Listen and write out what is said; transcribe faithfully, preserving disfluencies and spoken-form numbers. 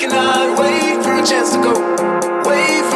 cannot wait for a chance to go. Wait for